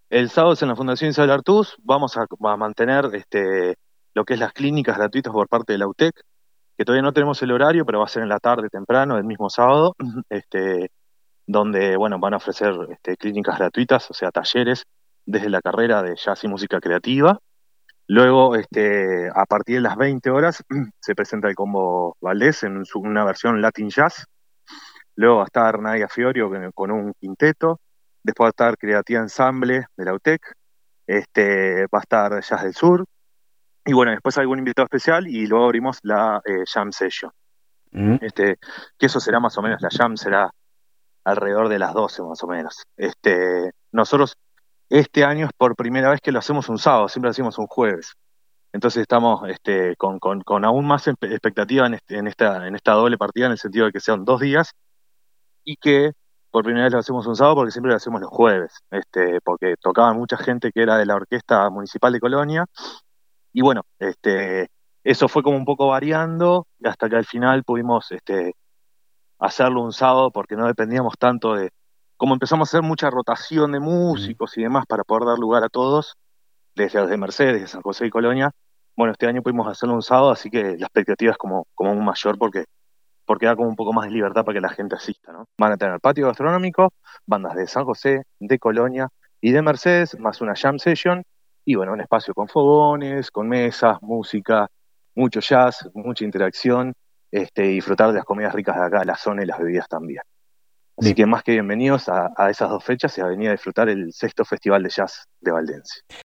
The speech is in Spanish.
El sábado es en la Fundación Isabel Artús, vamos a mantener lo que es las clínicas gratuitas por parte de la UTEC, que todavía no tenemos el horario, pero va a ser en la tarde temprano, el mismo sábado, donde bueno, van a ofrecer clínicas gratuitas, o sea, talleres desde la carrera de jazz y música creativa. Luego, a partir de las 20 horas, se presenta el combo Valdés en una versión Latin Jazz. Luego va a estar Nadia Fiorio con un quinteto. Después va a estar Creativa Ensemble de la UTEC. Va a estar Jazz del Sur. Y bueno, después algún invitado especial y luego abrimos la Jam Session. Mm. Que eso será más o menos, la Jam será alrededor de las 12 más o menos. Nosotros este año es por primera vez que lo hacemos un sábado, siempre lo hacemos un jueves. Entonces estamos con aún más expectativa en esta doble partida, en el sentido de que sean 2 días y que por primera vez lo hacemos un sábado porque siempre lo hacemos los jueves, porque tocaba mucha gente que era de la Orquesta Municipal de Colonia. Y bueno, eso fue como un poco variando hasta que al final pudimos hacerlo un sábado porque no dependíamos tanto de, como empezamos a hacer mucha rotación de Mm. músicos y demás para poder dar lugar a todos, desde Mercedes, desde San José y Colonia. Bueno, este año pudimos hacerlo un sábado, así que la expectativa es como aún mayor porque da como un poco más de libertad para que la gente asista, ¿no? Van a tener patio gastronómico, bandas de San José, de Colonia y de Mercedes, más una jam session, y bueno, un espacio con fogones, con mesas, música, mucho jazz, mucha interacción, y disfrutar de las comidas ricas de acá, de la zona y las bebidas también. Así Bien. que más que bienvenidos a esas dos fechas y a venir a disfrutar el sexto Festival de Jazz de Valdencia.